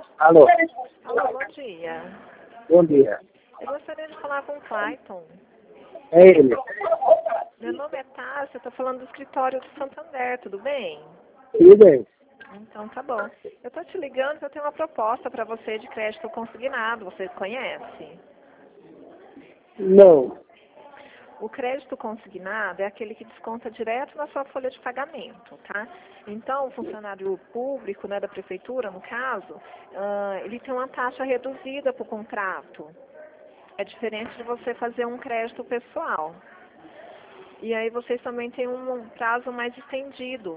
Alô, Alô, bom dia. bom dia. Eu gostaria de falar com o Clayton. É ele. Meu nome é Tássia, eu estou falando do escritório do Santander, tudo bem? Tudo bem? Então tá bom. Eu estou te ligando porque eu tenho uma proposta para você de crédito consignado, você conhece? Não. O crédito consignado é aquele que desconta direto na sua folha de pagamento, tá? Então, o funcionário público, né, da prefeitura, no caso, ele tem uma taxa reduzida para o contrato. É diferente de você fazer um crédito pessoal. E aí vocês também têm um prazo mais estendido.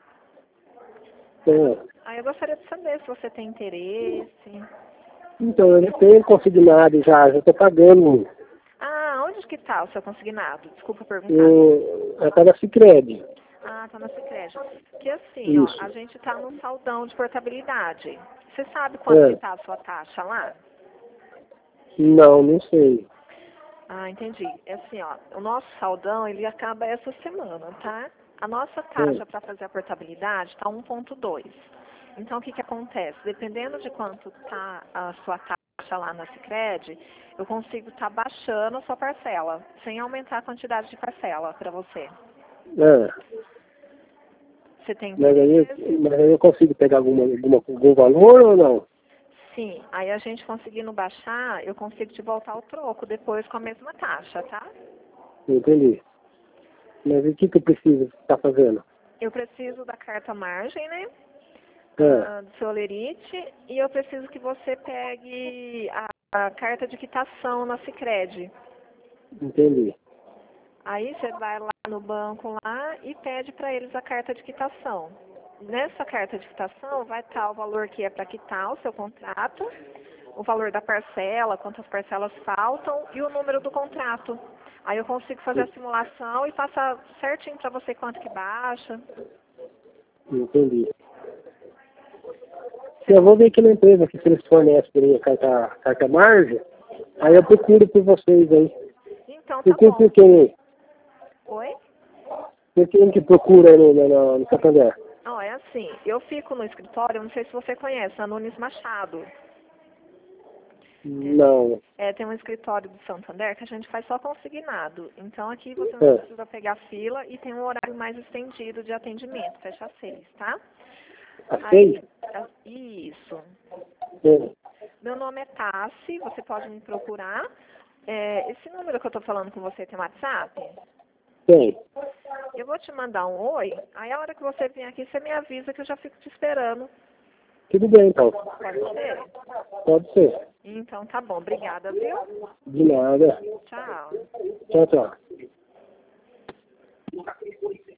É. Aí eu gostaria de saber se você tem interesse. Então, eu já tenho consignado já estou pagando. Ah, onde que está o seu consignado? Desculpa perguntar. Eu estava Sicredi. Ah, tá na Sicredi. Que assim, ó, Isso. a gente tá no saldão de portabilidade. Você sabe quanto que tá a sua taxa lá? Não, não sei. Ah, entendi. É assim, ó, o nosso saldão, ele acaba essa semana, tá? A nossa taxa para fazer a portabilidade tá 1,2. Então, o que que acontece? Dependendo de quanto tá a sua taxa lá na Sicredi, eu consigo estar baixando a sua parcela, sem aumentar a quantidade de parcela para você. É. Você tem Mas aí, interesse? mas aí eu consigo pegar algum valor ou não? Sim, aí a gente conseguindo baixar, eu consigo te voltar o troco depois com a mesma taxa, tá? Entendi. Mas o que eu preciso estar fazendo? Eu preciso da carta margem, né? É. Do seu lerite, e eu preciso que você pegue a carta de quitação na Sicredi. Entendi. Aí você vai lá no banco lá e pede para eles a carta de quitação. Nessa carta de quitação vai estar o valor que é para quitar o seu contrato, o valor da parcela, quantas parcelas faltam e o número do contrato. Aí eu consigo fazer a simulação e passar certinho para você quanto que baixa. Entendi. Eu vou ver aqui na empresa que se eles fornecem por aí a carta margem, aí eu procuro por vocês aí. Então tá Procuro bom. por quem? Oi? Por quem que procura aí no Santander? Não, é assim, eu fico no escritório, não sei se você conhece, a Nunes Machado. Não. Tem um escritório do Santander que a gente faz só consignado. Então aqui você não É. precisa pegar fila e tem um horário mais estendido de atendimento, fecha às 6, tá? Às 6? Aí, isso. É. Meu nome é Tassi, você pode me procurar. Esse número que eu tô falando com você tem WhatsApp? Tem. Eu vou te mandar um oi, aí a hora que você vier aqui, você me avisa que eu já fico te esperando. Tudo bem, então. Pode ser? Pode ser. Então tá bom, obrigada, viu? De nada. Tchau. Tchau, tchau.